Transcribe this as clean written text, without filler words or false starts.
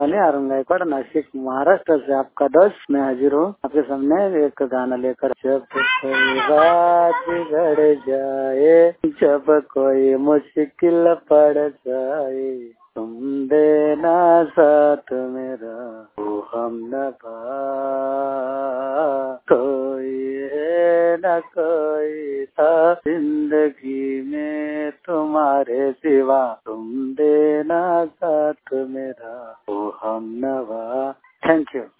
मैं अरुण गायकवाड़, नासिक, महाराष्ट्र से आपका दोस्त मैं हाजिर हूँ आपके सामने एक गाना लेकर। जब कोई बात बिगड़ जाए, जब कोई मुश्किल पड़ जाए, तुम देना साथ मेरा वो हमनवा। कोई है न कोई था जिंदगी में तुम्हारे सिवा, तुम देना